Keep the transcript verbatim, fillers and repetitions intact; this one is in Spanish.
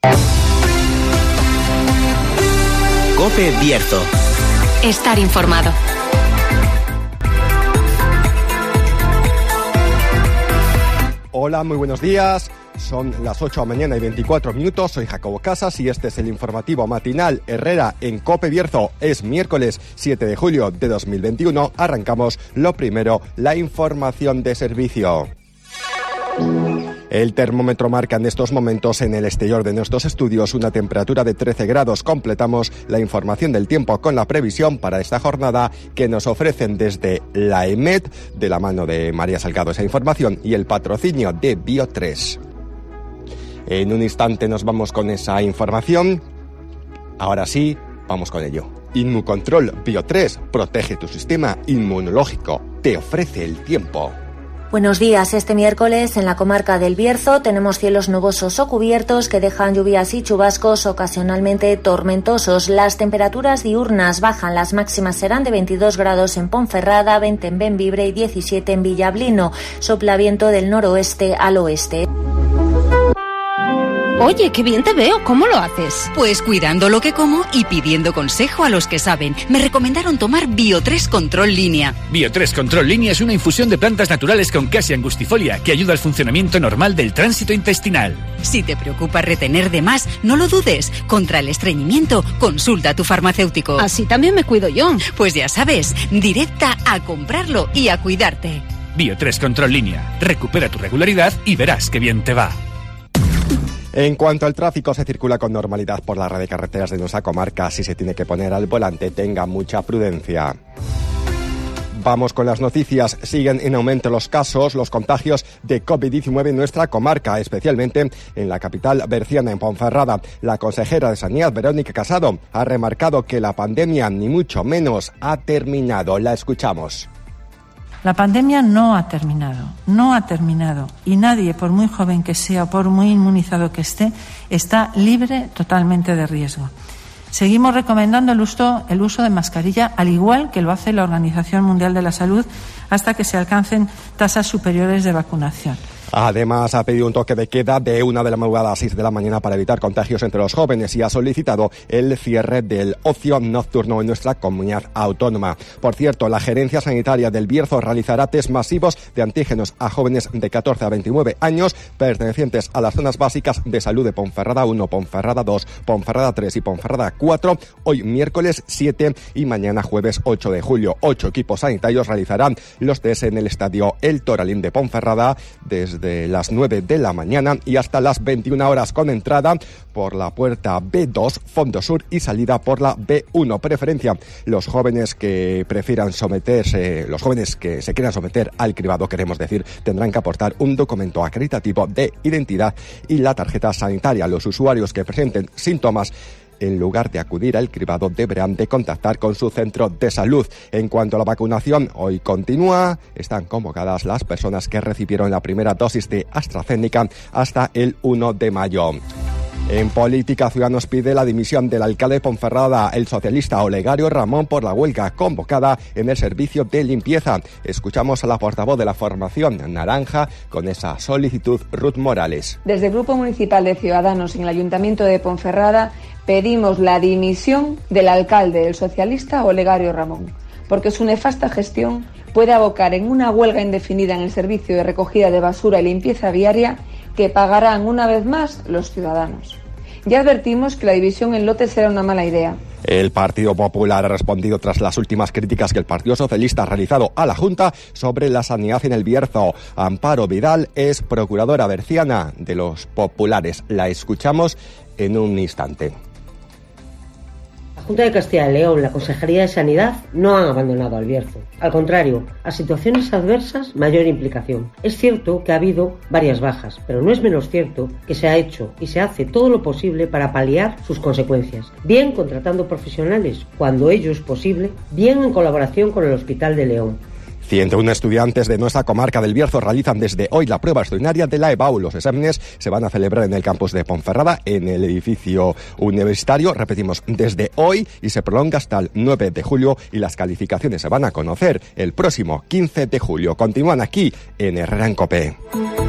COPE Bierzo. Estar informado. Hola, muy buenos días. Son las ocho de la mañana y veinticuatro minutos. Soy Jacobo Casas y este es el informativo matinal Herrera en COPE Bierzo. Es miércoles siete de julio de dos mil veintiuno. Arrancamos lo primero, la información de servicio. El termómetro marca en estos momentos en el exterior de nuestros estudios una temperatura de trece grados. Completamos la información del tiempo con la previsión para esta jornada que nos ofrecen desde la EMET, de la mano de María Salgado esa información, y el patrocinio de Bio tres. En un instante nos vamos con esa información. Ahora sí, vamos con ello. Inmucontrol Bio tres protege tu sistema inmunológico. Te ofrece el tiempo. Buenos días. Este miércoles en la comarca del Bierzo tenemos cielos nubosos o cubiertos que dejan lluvias y chubascos ocasionalmente tormentosos. Las temperaturas diurnas bajan, las máximas serán de veintidós grados en Ponferrada, veinte en Bembibre y diecisiete en Villablino. Sopla viento del noroeste al oeste. Oye, qué bien te veo. ¿Cómo lo haces? Pues cuidando lo que como y pidiendo consejo a los que saben. Me recomendaron tomar Bio tres Control Línea. Bio tres Control Línea es una infusión de plantas naturales con Cassia angustifolia que ayuda al funcionamiento normal del tránsito intestinal. Si te preocupa retener de más, no lo dudes. Contra el estreñimiento, consulta a tu farmacéutico. Así también me cuido yo. Pues ya sabes, directa a comprarlo y a cuidarte. Bio tres Control Línea. Recupera tu regularidad y verás qué bien te va. En cuanto al tráfico, se circula con normalidad por la red de carreteras de nuestra comarca. Si se tiene que poner al volante, tenga mucha prudencia. Vamos con las noticias. Siguen en aumento los casos, los contagios de COVID diecinueve en nuestra comarca, especialmente en la capital berciana, en Ponferrada. La consejera de Sanidad, Verónica Casado, ha remarcado que la pandemia ni mucho menos ha terminado. La escuchamos. La pandemia no ha terminado, no ha terminado y nadie, por muy joven que sea o por muy inmunizado que esté, está libre totalmente de riesgo. Seguimos recomendando el uso, el uso de mascarilla, al igual que lo hace la Organización Mundial de la Salud, hasta que se alcancen tasas superiores de vacunación. Además, ha pedido un toque de queda de una de la madrugada a seis de la mañana para evitar contagios entre los jóvenes y ha solicitado el cierre del ocio nocturno en nuestra comunidad autónoma. Por cierto, la Gerencia Sanitaria del Bierzo realizará test masivos de antígenos a jóvenes de catorce a veintinueve años pertenecientes a las zonas básicas de salud de Ponferrada uno, Ponferrada dos, Ponferrada tres y Ponferrada cuatro, hoy miércoles siete y mañana jueves ocho de julio. Ocho equipos sanitarios realizarán los test en el estadio El Toralín de Ponferrada desde de las nueve de la mañana y hasta las veintiuna horas, con entrada por la puerta B dos, Fondo Sur, y salida por la B uno, preferencia. Los jóvenes que prefieran someterse, los jóvenes que se quieran someter al cribado, queremos decir, tendrán que aportar un documento acreditativo de identidad y la tarjeta sanitaria. Los usuarios que presenten síntomas, en lugar de acudir al cribado, deberán de contactar con su centro de salud. En cuanto a la vacunación, hoy continúa. Están convocadas las personas que recibieron la primera dosis de AstraZeneca hasta el uno de mayo. En política, Ciudadanos pide la dimisión del alcalde de Ponferrada, el socialista Olegario Ramón, por la huelga convocada en el servicio de limpieza. Escuchamos a la portavoz de la formación naranja con esa solicitud, Ruth Morales. Desde el Grupo Municipal de Ciudadanos en el Ayuntamiento de Ponferrada pedimos la dimisión del alcalde, el socialista Olegario Ramón, porque su nefasta gestión puede abocar en una huelga indefinida en el servicio de recogida de basura y limpieza viaria que pagarán una vez más los ciudadanos. Ya advertimos que la división en lotes era una mala idea. El Partido Popular ha respondido tras las últimas críticas que el Partido Socialista ha realizado a la Junta sobre la sanidad en el Bierzo. Amparo Vidal es procuradora berciana de los populares. La escuchamos en un instante. La Junta de Castilla y León, la Consejería de Sanidad, no han abandonado al Bierzo. Al contrario, a situaciones adversas, mayor implicación. Es cierto que ha habido varias bajas, pero no es menos cierto que se ha hecho y se hace todo lo posible para paliar sus consecuencias. Bien contratando profesionales, cuando ello es posible, bien en colaboración con el Hospital de León. ciento uno estudiantes de nuestra comarca del Bierzo realizan desde hoy la prueba extraordinaria de la E B A U. Los exámenes se van a celebrar en el campus de Ponferrada, en el edificio universitario, repetimos, desde hoy, y se prolonga hasta el nueve de julio, y las calificaciones se van a conocer el próximo quince de julio. Continúan aquí en Herrera en COPE.